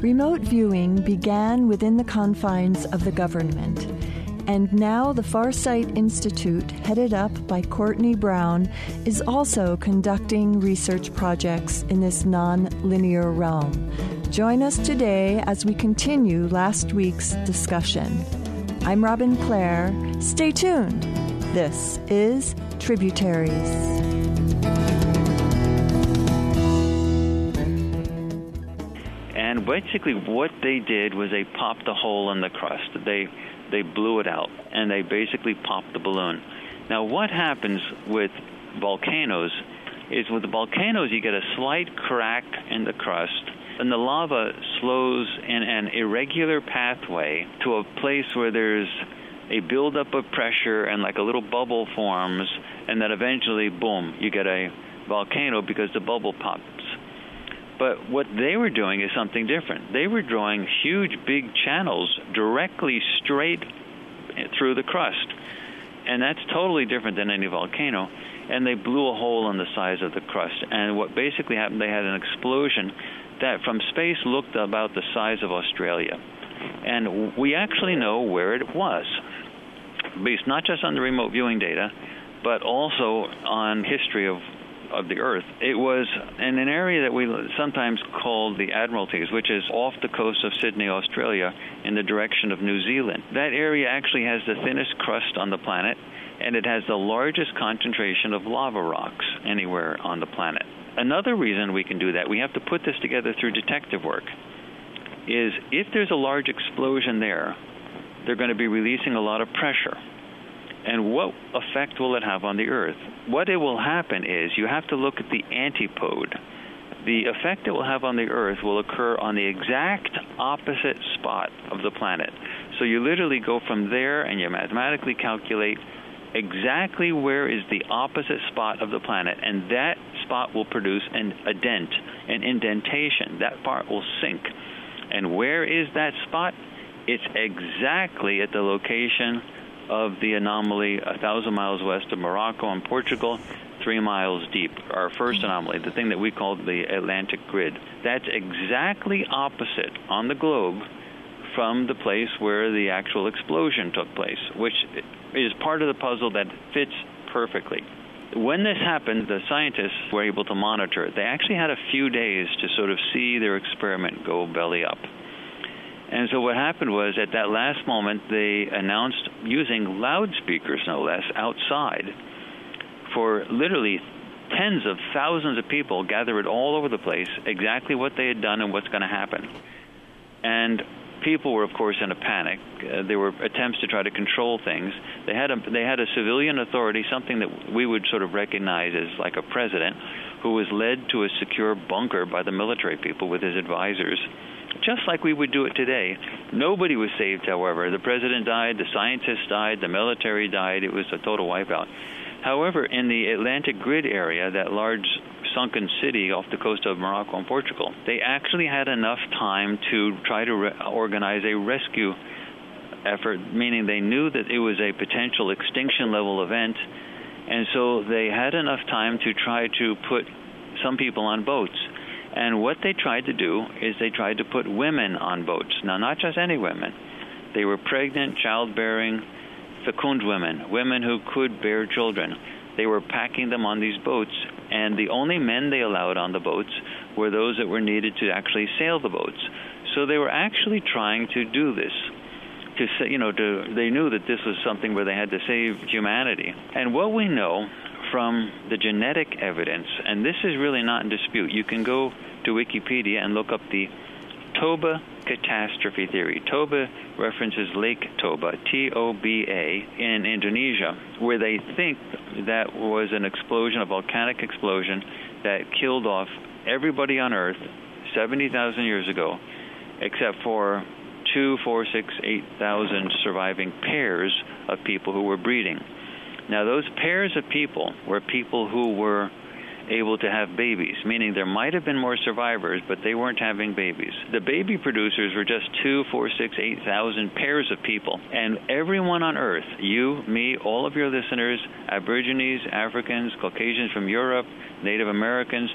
Remote viewing began within the confines of the government, and now the Farsight Institute, headed up by Courtney Brown, is also conducting research projects in this non-linear realm. Join us today as we continue last week's discussion. I'm Robin Clare. Stay tuned. This is Tributaries. And basically what they did was they popped a hole in the crust. They blew it out, and they basically popped the balloon. Now, what happens with volcanoes is with the volcanoes, you get a slight crack in the crust, and the lava slows in an irregular pathway to a place where there's a buildup of pressure and like a little bubble forms, and then eventually, boom, you get a volcano because the bubble pops. But what they were doing is something different. They were drawing huge, big channels directly straight through the crust. And that's totally different than any volcano. And they blew a hole in the size of the crust. And what basically happened, they had an explosion that from space looked about the size of Australia. And we actually know where it was, based not just on the remote viewing data, but also on history of the Earth. It was in an area that we sometimes call the Admiralties, which is off the coast of Sydney, Australia, in the direction of New Zealand. That area actually has the thinnest crust on the planet, and it has the largest concentration of lava rocks anywhere on the planet. Another reason we can do that, we have to put this together through detective work, is if there's a large explosion there, they're going to be releasing a lot of pressure. And what effect will it have on the Earth? What it will happen is you have to look at the antipode. The effect it will have on the Earth will occur on the exact opposite spot of the planet. So you literally go from there and you mathematically calculate exactly where is the opposite spot of the planet, and that spot will produce a dent, an indentation. That part will sink. And where is that spot? It's exactly at the location of the anomaly 1,000 miles west of Morocco and Portugal, 3 miles deep, our first anomaly, the thing that we call the Atlantic Grid. That's exactly opposite on the globe from the place where the actual explosion took place, which is part of the puzzle that fits perfectly. When this happened, the scientists were able to monitor it. They actually had a few days to sort of see their experiment go belly up. And so what happened was, at that last moment, they announced, using loudspeakers no less, outside, for literally tens of thousands of people gathered all over the place, exactly what they had done and what's going to happen. And people were, of course, in a panic. There were attempts to try to control things. They had a civilian authority, something that we would sort of recognize as like a president, who was led to a secure bunker by the military people with his advisors, just like we would do it today. Nobody was saved, however. The president died, the scientists died, the military died. It was a total wipeout. However, in the Atlantic Grid area, that large sunken city off the coast of Morocco and Portugal, they actually had enough time to try to organize a rescue effort, meaning they knew that it was a potential extinction-level event, and so they had enough time to try to put some people on boats. And what they tried to do is they tried to put women on boats. Now, not just any women. They were pregnant, childbearing, fecund women, women who could bear children. They were packing them on these boats, and the only men they allowed on the boats were those that were needed to actually sail the boats. So they were actually trying to do this. They knew that this was something where they had to save humanity. And what we know from the genetic evidence, and this is really not in dispute. You can go to Wikipedia and look up the Toba catastrophe theory. Toba references Lake Toba, T-O-B-A, in Indonesia, where they think that was an explosion, a volcanic explosion, that killed off everybody on Earth 70,000 years ago, except for 8,000 surviving pairs of people who were breeding. Now, those pairs of people were people who were able to have babies, meaning there might have been more survivors, but they weren't having babies. The baby producers were just 8,000 pairs of people. And everyone on Earth, you, me, all of your listeners, Aborigines, Africans, Caucasians from Europe, Native Americans,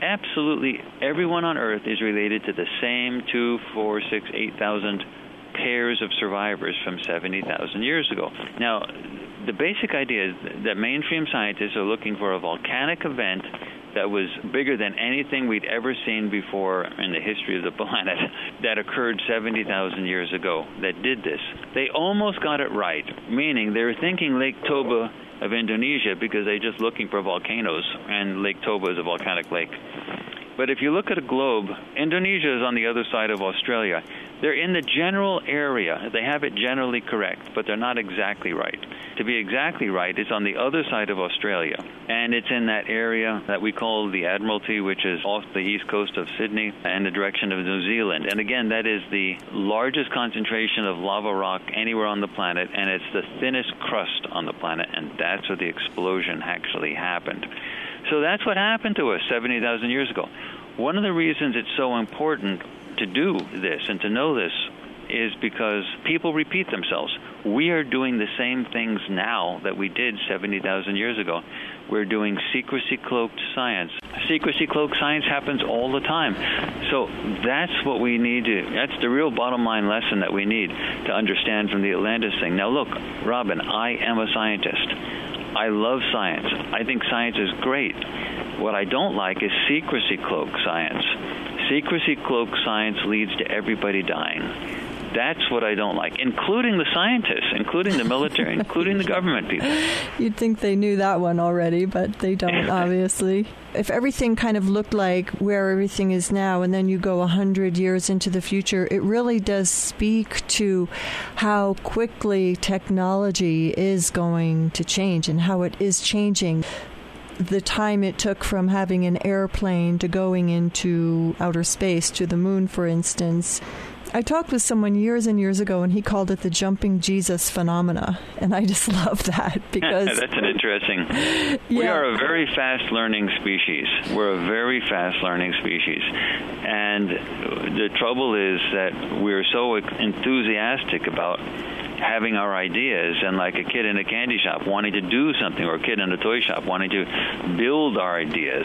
absolutely everyone on Earth is related to the same 2, 4, 6, 8,000 pairs of survivors from 70,000 years ago. Now, the basic idea is that mainstream scientists are looking for a volcanic event that was bigger than anything we'd ever seen before in the history of the planet that occurred 70,000 years ago that did this. They almost got it right, meaning they were thinking Lake Toba of Indonesia because they're just looking for volcanoes, and Lake Toba is a volcanic lake. But if you look at a globe, Indonesia is on the other side of Australia. They're in the general area. They have it generally correct, but they're not exactly right. To be exactly right, it's on the other side of Australia, and it's in that area that we call the Admiralty, which is off the east coast of Sydney and the direction of New Zealand. And again, that is the largest concentration of lava rock anywhere on the planet, and it's the thinnest crust on the planet, and that's where the explosion actually happened. So that's what happened to us 70,000 years ago. One of the reasons it's so important to do this and to know this is because people repeat themselves. We are doing the same things now that we did 70,000 years ago. We're doing secrecy-cloaked science. Secrecy-cloaked science happens all the time. So that's what we need to, that's the real bottom line lesson that we need to understand from the Atlantis thing. Now look, Robin, I am a scientist. I love science. I think science is great. What I don't like is secrecy-cloaked science. Secrecy-cloaked science leads to everybody dying. That's what I don't like, including the scientists, including the military, including the government people. You'd think they knew that one already, but they don't, obviously. If everything kind of looked like where everything is now, and then you go 100 years into the future, it really does speak to how quickly technology is going to change and how it is changing. The time it took from having an airplane to going into outer space, to the moon, for instance. I talked with someone years and years ago, and he called it the jumping Jesus phenomena, and I just love that because... That's an interesting... Yeah. We are a very fast-learning species. We're a very fast-learning species. And the trouble is that we're so enthusiastic about having our ideas, and like a kid in a candy shop wanting to do something, or a kid in a toy shop wanting to build our ideas,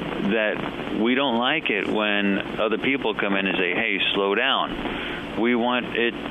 that we don't like it when other people come in and say, hey, slow down. We want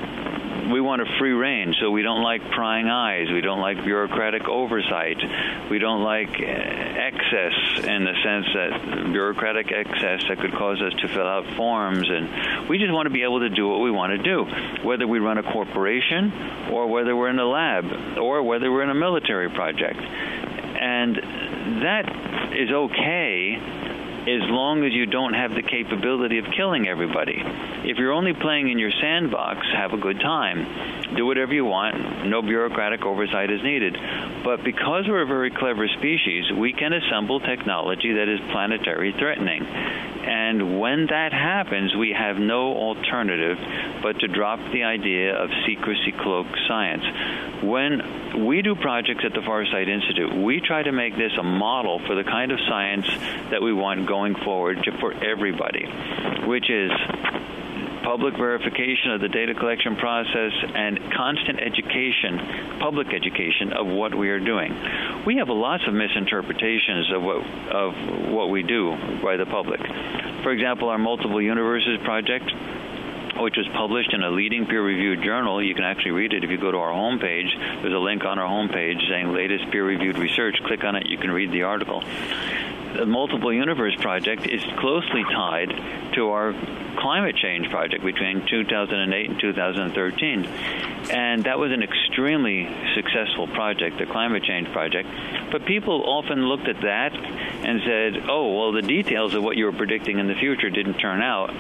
a free rein, so we don't like prying eyes. We don't like bureaucratic oversight. We don't like excess, in the sense that bureaucratic excess that could cause us to fill out forms. And we just want to be able to do what we want to do, whether we run a corporation or whether we're in a lab or whether we're in a military project. And that is okay as long as you don't have the capability of killing everybody. If you're only playing in your sandbox, have a good time. Do whatever you want. No bureaucratic oversight is needed. But because we're a very clever species, we can assemble technology that is planetary threatening. And when that happens, we have no alternative but to drop the idea of secrecy-cloaked science. When we do projects at the Farsight Institute, we try to make this a model for the kind of science that we want going forward for everybody, which is public verification of the data collection process and constant education, public education of what we are doing. We have lots of misinterpretations of what we do by the public. For example, our Multiple Universes project, which was published in a leading peer-reviewed journal. You can actually read it if you go to our homepage. There's a link on our homepage saying latest peer-reviewed research. Click on it, you can read the article. The Multiple Universe project is closely tied to our climate change project between 2008 and 2013. And that was an extremely successful project, the climate change project. But people often looked at that and said, oh, well, the details of what you were predicting in the future didn't turn out.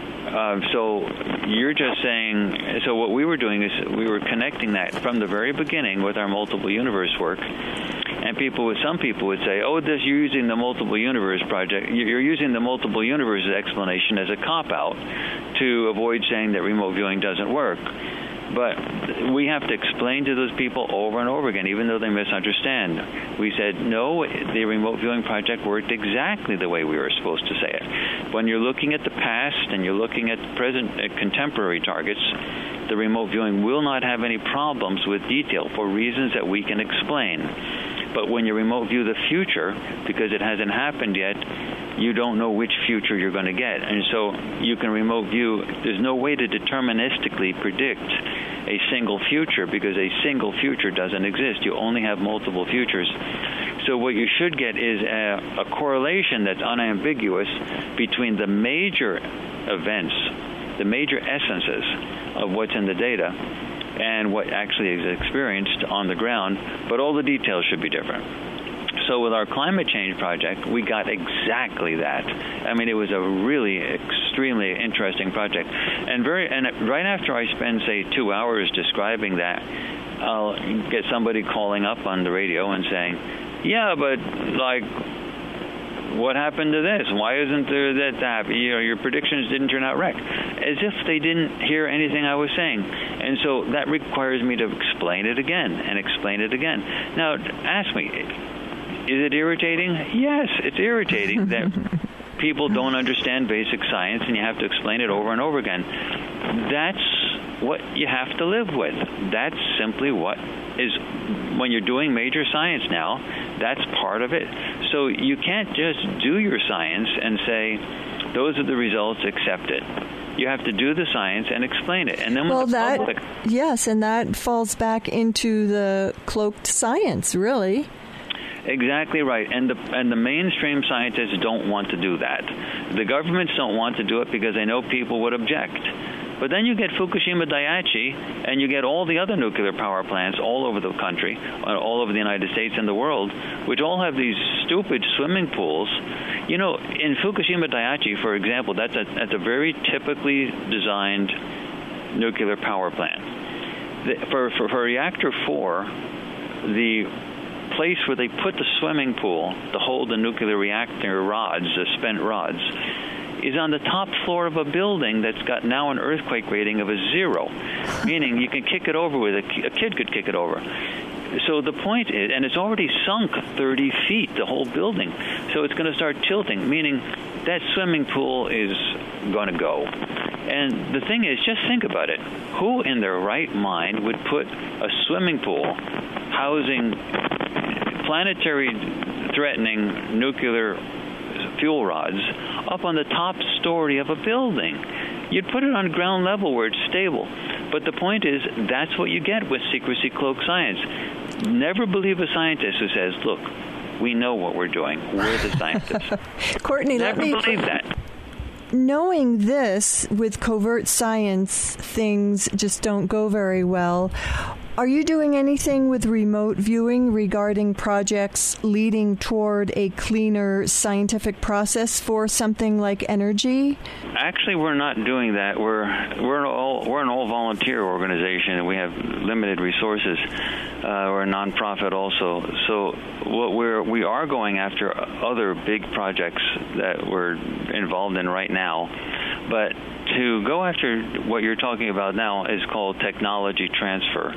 So you're just saying, so what we were doing is we were connecting that from the very beginning with our multiple universe work. And some people would say, oh, you're using the multiple universe project, you're using the multiple universe explanation as a cop-out to avoid saying that remote viewing doesn't work. But we have to explain to those people over and over again, even though they misunderstand. We said, no, the remote viewing project worked exactly the way we were supposed to say it. When you're looking at the past and you're looking at contemporary targets, the remote viewing will not have any problems with detail for reasons that we can explain. But when you remote view the future, because it hasn't happened yet, you don't know which future you're going to get. And so you can remote view. There's no way to deterministically predict a single future, because a single future doesn't exist. You only have multiple futures. So what you should get is a correlation that's unambiguous between the major events, the major essences of what's in the data, and what actually is experienced on the ground, but all the details should be different. So with our climate change project, we got exactly that. I mean, it was a really extremely interesting project. And right after I spend, say, 2 hours describing that, I'll get somebody calling up on the radio and saying, yeah, but, like, what happened to this? Why isn't there that? Your predictions didn't turn out right. As if they didn't hear anything I was saying. And so that requires me to explain it again and explain it again. Now, ask me, is it irritating? Yes, it's irritating that people don't understand basic science and you have to explain it over and over again. That's what you have to live with. That's simply what is, when you're doing major science now, that's part of it. So you can't just do your science and say, those are the results, accept it. You have to do the science and explain it. And then yes, and that falls back into the cloaked science, really. Exactly right. And the mainstream scientists don't want to do that. The governments don't want to do it because they know people would object. But then you get Fukushima Daiichi, and you get all the other nuclear power plants all over the country, all over the United States and the world, which all have these stupid swimming pools. You know, in Fukushima Daiichi, for example, that's a very typically designed nuclear power plant. For reactor 4, the place where they put the swimming pool to hold the nuclear reactor rods, the spent rods, is on the top floor of a building that's got now an earthquake rating of a 0, meaning you can kick it over with a kid could kick it over. So the point is, and it's already sunk 30 feet, the whole building, so it's going to start tilting, meaning that swimming pool is going to go. And the thing is, just think about it. Who in their right mind would put a swimming pool housing planetary threatening nuclear fuel rods up on the top story of a building? You'd put it on ground level where it's stable. But the point is, that's what you get with secrecy cloaked science. Never believe a scientist who says, look, we know what we're doing. We're the scientists. Courtney, never believe that. Knowing this, with covert science, things just don't go very well. Are you doing anything with remote viewing regarding projects leading toward a cleaner scientific process for something like energy? Actually, we're not doing that. We're an all volunteer organization, and we have limited resources. We're a nonprofit also. So what we are going after other big projects that we're involved in right now, but to go after what you're talking about now is called technology transfer.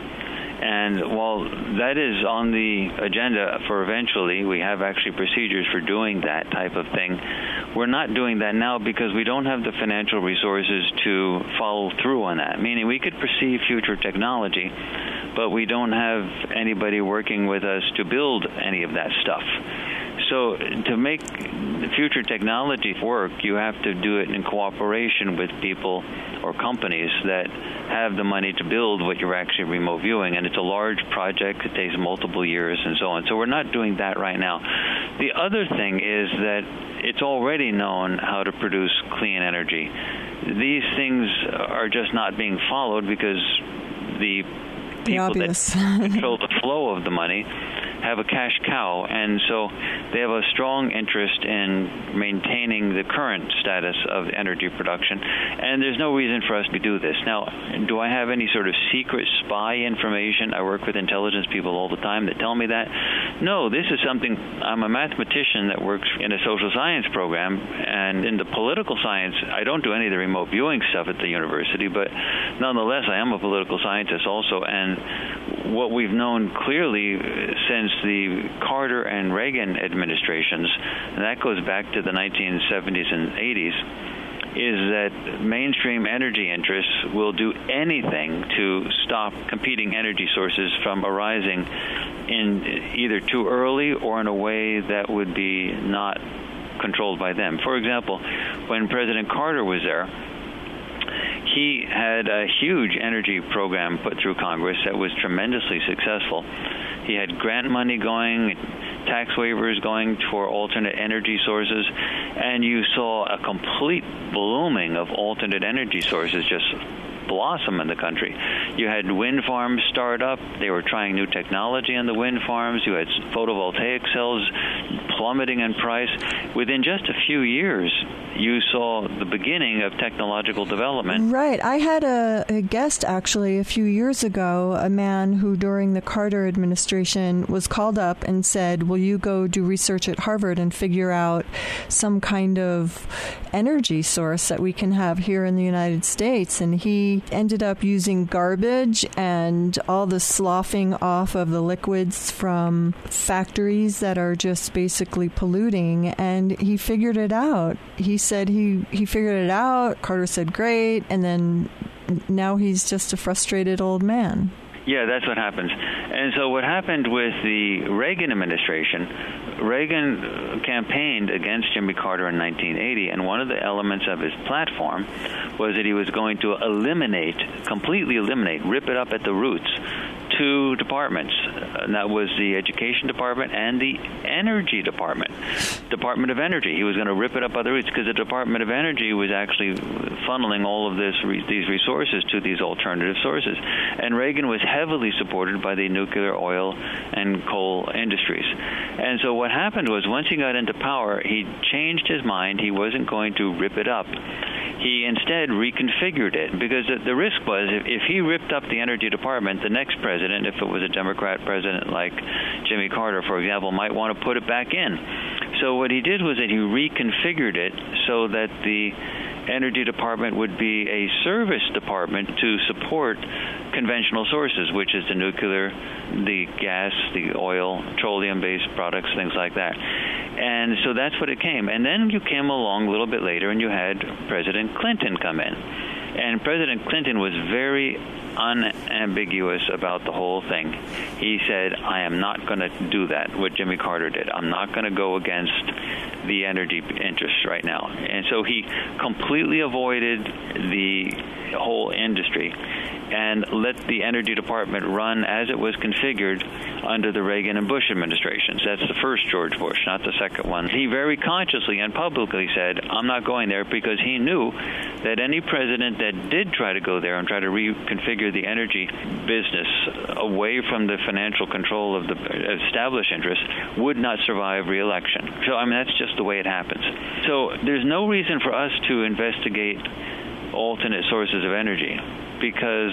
And while that is on the agenda for eventually, we have actually procedures for doing that type of thing. We're not doing that now because we don't have the financial resources to follow through on that, meaning we could perceive future technology, but we don't have anybody working with us to build any of that stuff. So to make future technology work, you have to do it in cooperation with people or companies that have the money to build what you're actually remote viewing. And it's a large project. It takes multiple years and so on. So we're not doing that right now. The other thing is that it's already known how to produce clean energy. These things are just not being followed because the people that control the flow of the money have a cash cow, and so they have a strong interest in maintaining the current status of energy production, and there's no reason for us to do this. Now, do I have any sort of secret spy information? I work with intelligence people all the time that tell me that. No, this is something, I'm a mathematician that works in a social science program, and in the political science, I don't do any of the remote viewing stuff at the university, but nonetheless, I am a political scientist also, and what we've known clearly since the Carter and Reagan administrations, and that goes back to the 1970s and 80s, is that mainstream energy interests will do anything to stop competing energy sources from arising in either too early or in a way that would be not controlled by them. For example, when President Carter was there, he had a huge energy program put through Congress that was tremendously successful. He had grant money going, tax waivers going for alternate energy sources, and you saw a complete blooming of alternate energy sources just blossom in the country. You had wind farms start up. They were trying new technology on the wind farms. You had photovoltaic cells plummeting in price. Within just a few years, you saw the beginning of technological development. Right. I had a guest, actually, a few years ago, a man who, during the Carter administration, was called up and said, will you go do research at Harvard and figure out some kind of energy source that we can have here in the United States? And he ended up using garbage and all the sloughing off of the liquids from factories that are just basically polluting, and he figured it out. He said he figured it out. Carter said, great, and then now he's just a frustrated old man. Yeah, that's what happens. And so what happened with the Reagan administration, Reagan campaigned against Jimmy Carter in 1980, and one of the elements of his platform was that he was going to completely eliminate, rip it up at the roots, two departments, and that was the Education Department and the Energy Department, Department of Energy. He was going to rip it up by the roots because the Department of Energy was actually funneling all of these resources to these alternative sources. And Reagan was heavily supported by the nuclear, oil, and coal industries. And so what happened was, once he got into power, he changed his mind. He wasn't going to rip it up. He instead reconfigured it, because the risk was, if he ripped up the Energy Department, the next president, if it was a Democrat president like Jimmy Carter, for example, might want to put it back in. So what he did was that he reconfigured it so that the Energy Department would be a service department to support conventional sources, which is the nuclear, the gas, the oil, petroleum-based products, things like that. And so that's what it came. And then you came along a little bit later and you had President Clinton come in. And President Clinton was very unambiguous about the whole thing. He said, I am not going to do that, what Jimmy Carter did. I'm not going to go against the energy interests right now. And so he completely avoided the whole industry and let the Energy Department run as it was configured under the Reagan and Bush administrations. That's the first George Bush, not the second one. He very consciously and publicly said, I'm not going there, because he knew that any president that did try to go there and try to reconfigure the energy business away from the financial control of the established interests would not survive re-election. So, I mean, that's just the way it happens. So there's no reason for us to investigate alternate sources of energy, because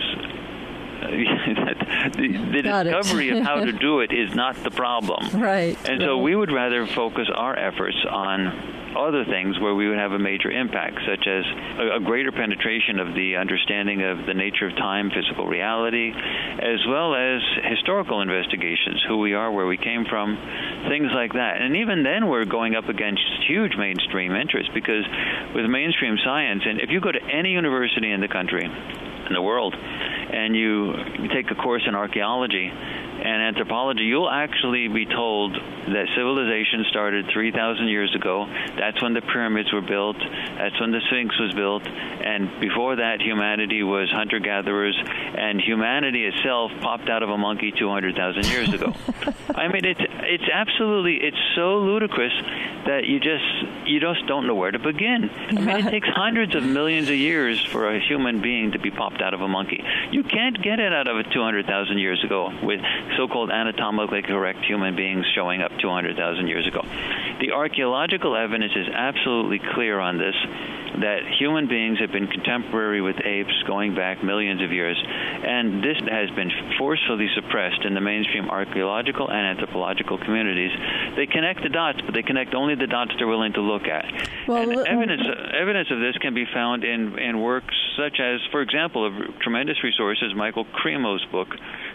the discovery of how to do it is not the problem. Right. And so we would rather focus our efforts on other things where we would have a major impact, such as a greater penetration of the understanding of the nature of time, physical reality, as well as historical investigations, who we are, where we came from, things like that. And even then we're going up against huge mainstream interests, because with mainstream science, and if you go to any university in the country, in the world, and you take a course in archaeology and anthropology, you'll actually be told that civilization started 3,000 years ago. That's when the pyramids were built. That's when the Sphinx was built. And before that, humanity was hunter-gatherers, and humanity itself popped out of a monkey 200,000 years ago. I mean, it's so ludicrous that you just don't know where to begin. I mean, it takes hundreds of millions of years for a human being to be popped out of a monkey. You can't get it out of it 200,000 years ago with so-called anatomically correct human beings showing up 200,000 years ago. The archaeological evidence is absolutely clear on this, that human beings have been contemporary with apes going back millions of years, and this has been forcefully suppressed in the mainstream archaeological and anthropological communities. They connect the dots, but they connect only the dots they're willing to look at. Well, and evidence of this can be found in works such as, for example, a tremendous resource is Michael Cremo's book,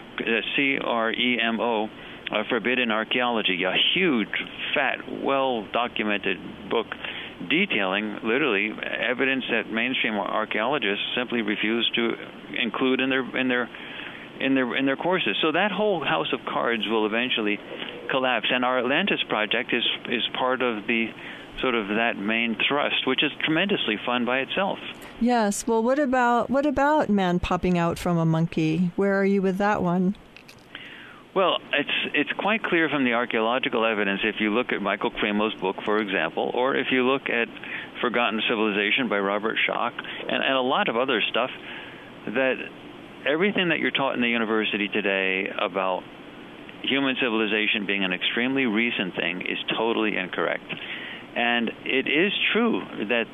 CREMO, Forbidden Archaeology, a huge, fat, well-documented book detailing literally evidence that mainstream archaeologists simply refuse to include in their courses. So that whole house of cards will eventually collapse. And our Atlantis project is part of the sort of that main thrust, which is tremendously fun by itself. Yes. Well, what about man popping out from a monkey? Where are you with that one? Well, it's quite clear from the archaeological evidence, if you look at Michael Cremo's book, for example, or if you look at Forgotten Civilization by Robert Schoch, and a lot of other stuff, that everything that you're taught in the university today about human civilization being an extremely recent thing is totally incorrect. And it is true that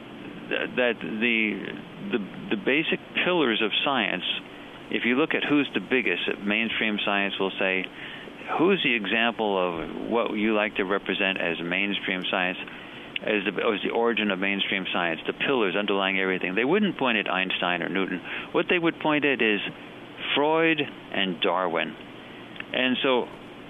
the basic pillars of science, if you look at who's the biggest, mainstream science will say, who's the example of what you like to represent as mainstream science, as the origin of mainstream science, the pillars underlying everything. They wouldn't point at Einstein or Newton. What they would point at is Freud and Darwin. And so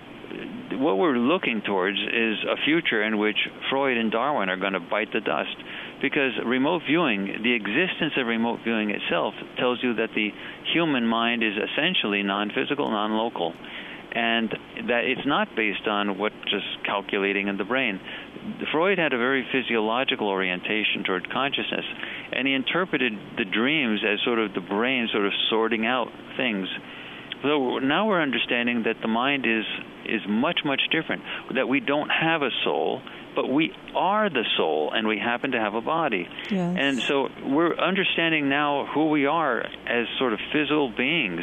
what we're looking towards is a future in which Freud and Darwin are going to bite the dust, because remote viewing, the existence of remote viewing itself, tells you that the human mind is essentially non-physical, non-local, and that it's not based on what just calculating in the brain. Freud had a very physiological orientation toward consciousness, and he interpreted the dreams as sort of the brain sort of sorting out things. So now we're understanding that the mind is much, much different, that we don't have a soul, but we are the soul, and we happen to have a body. Yes. And so we're understanding now who we are as sort of physical beings,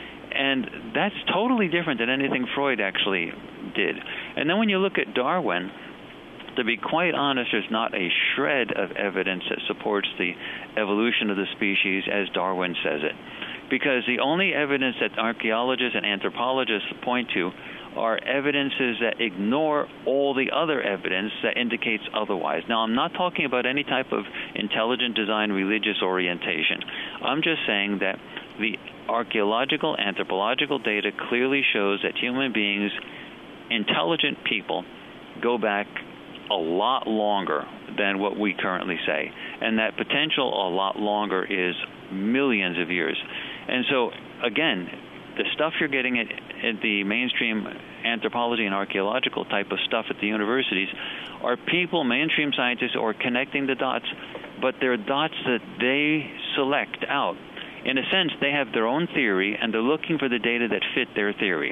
and that's totally different than anything Freud actually did. And then when you look at Darwin, to be quite honest, there's not a shred of evidence that supports the evolution of the species as Darwin says it. Because the only evidence that archaeologists and anthropologists point to are evidences that ignore all the other evidence that indicates otherwise. Now, I'm not talking about any type of intelligent design religious orientation. I'm just saying that the archaeological, anthropological data clearly shows that human beings, intelligent people, go back a lot longer than what we currently say. And that potential a lot longer is millions of years. And so, again, the stuff you're getting at the mainstream anthropology and archaeological type of stuff at the universities are people, mainstream scientists, who are connecting the dots, but they're dots that they select out. In a sense, they have their own theory, and they're looking for the data that fit their theory.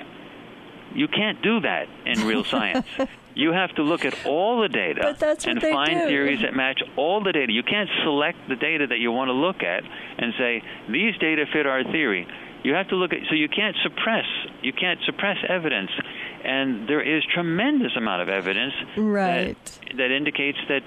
You can't do that in real science. You have to look at all the data and find theories that match all the data. You can't select the data that you want to look at and say, these data fit our theory. You have to look at, so you can't suppress evidence. And there is tremendous amount of evidence that indicates that,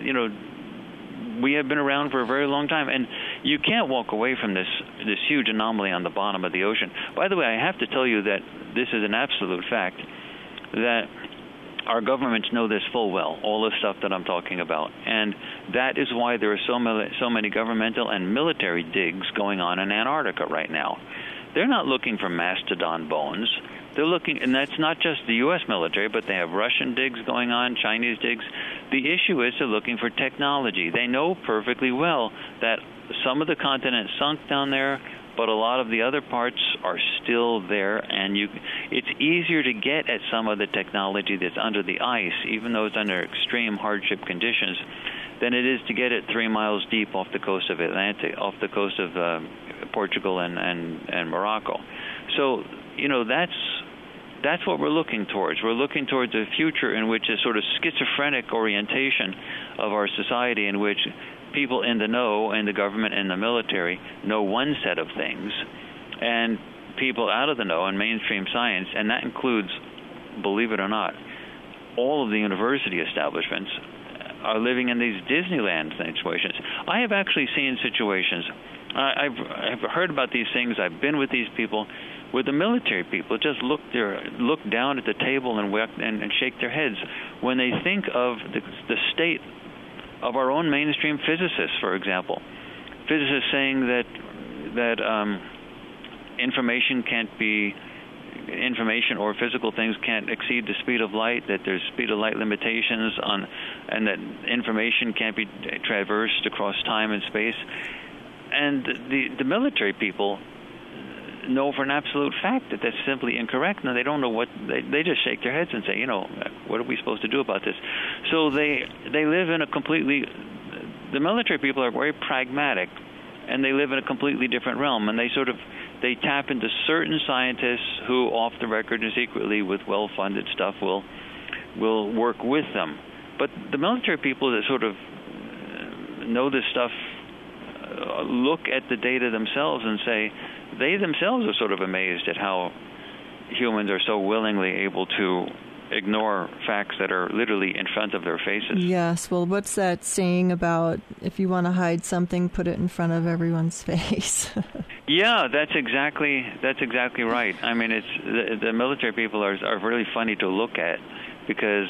we have been around for a very long time, and you can't walk away from this huge anomaly on the bottom of the ocean. By the way, I have to tell you that this is an absolute fact, that our governments know this full well, all the stuff that I'm talking about. And that is why there are so many governmental and military digs going on in Antarctica right now. They're not looking for mastodon bones. They're looking, and that's not just the U.S. military, but they have Russian digs going on, Chinese digs. The issue is they're looking for technology. They know perfectly well that some of the continent sunk down there, but a lot of the other parts are still there, and it's easier to get at some of the technology that's under the ice, even though it's under extreme hardship conditions, than it is to get it 3 miles deep off the coast of Atlantic, off the coast of Portugal and Morocco. So, that's what we're looking towards. We're looking towards a future in which a sort of schizophrenic orientation of our society, in which people in the know, and the government and the military, know one set of things, and people out of the know and mainstream science, and that includes, believe it or not, all of the university establishments, are living in these Disneyland situations. I have actually seen situations, I've heard about these things, I've been with these people, where the military people just look down at the table and shake their heads when they think of the state of our own mainstream physicists, for example. Physicists saying that information can't be information or physical things can't exceed the speed of light, that there's speed of light limitations and that information can't be traversed across time and space. And the military people know for an absolute fact that that's simply incorrect, and they don't know what they just shake their heads and say, what are we supposed to do about this? So they live in a completely, the military people are very pragmatic, and they live in a completely different realm, and they tap into certain scientists who, off the record and secretly with well-funded stuff, will work with them. But the military people that sort of know this stuff look at the data themselves and say, they themselves are sort of amazed at how humans are so willingly able to ignore facts that are literally in front of their faces. Yes. Well, what's that saying about if you want to hide something, put it in front of everyone's face? Yeah, that's exactly right. I mean, it's the military people are really funny to look at because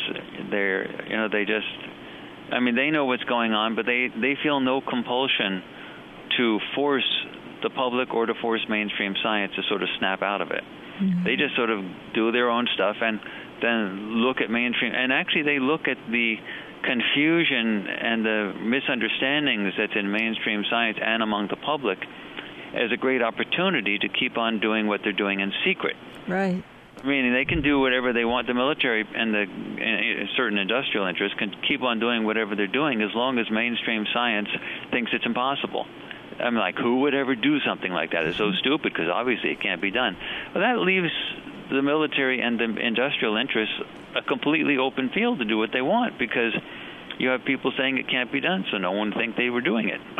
they know what's going on, but they feel no compulsion to force the public or to force mainstream science to sort of snap out of it. Mm-hmm. They just sort of do their own stuff and then look at mainstream. And actually they look at the confusion and the misunderstandings that's in mainstream science and among the public as a great opportunity to keep on doing what they're doing in secret. Right. Meaning they can do whatever they want. The military and certain industrial interests can keep on doing whatever they're doing as long as mainstream science thinks it's impossible. I'm like, who would ever do something like that? It's so stupid because obviously it can't be done. Well, that leaves the military and the industrial interests a completely open field to do what they want because you have people saying it can't be done, so no one would think they were doing it.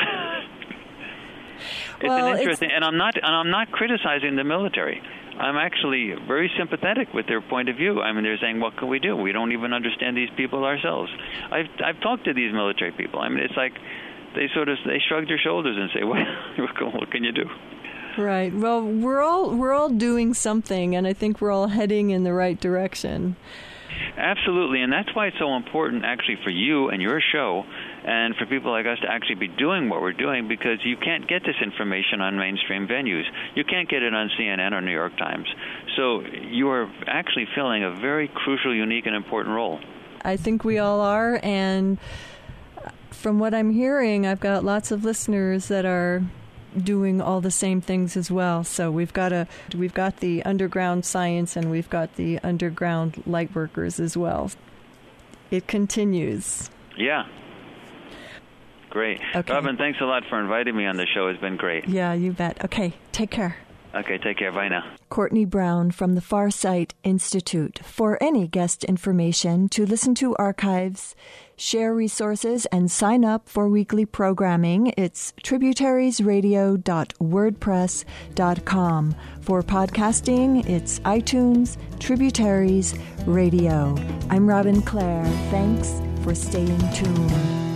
It's interesting, and I'm not criticizing the military. I'm actually very sympathetic with their point of view. I mean, they're saying, what can we do? We don't even understand these people ourselves. I've talked to these military people. I mean, it's like they shrug their shoulders and say, well, what can you do? Right. Well, we're all doing something, and I think we're all heading in the right direction. Absolutely, and that's why it's so important, actually, for you and your show, and for people like us to actually be doing what we're doing, because you can't get this information on mainstream venues. You can't get it on CNN or New York Times. So you are actually filling a very crucial, unique, and important role. I think we all are, and from what I'm hearing, I've got lots of listeners that are doing all the same things as well. So we've got the underground science and we've got the underground light workers as well. It continues. Yeah. Great. Okay. Robin, thanks a lot for inviting me on the show. It's been great. Yeah, you bet. Okay, take care. Okay, take care. Bye now. Courtney Brown from the Farsight Institute. For any guest information, to listen to archives, share resources, and sign up for weekly programming, it's tributariesradio.wordpress.com. For podcasting, it's iTunes, Tributaries Radio. I'm Robin Clare. Thanks for staying tuned.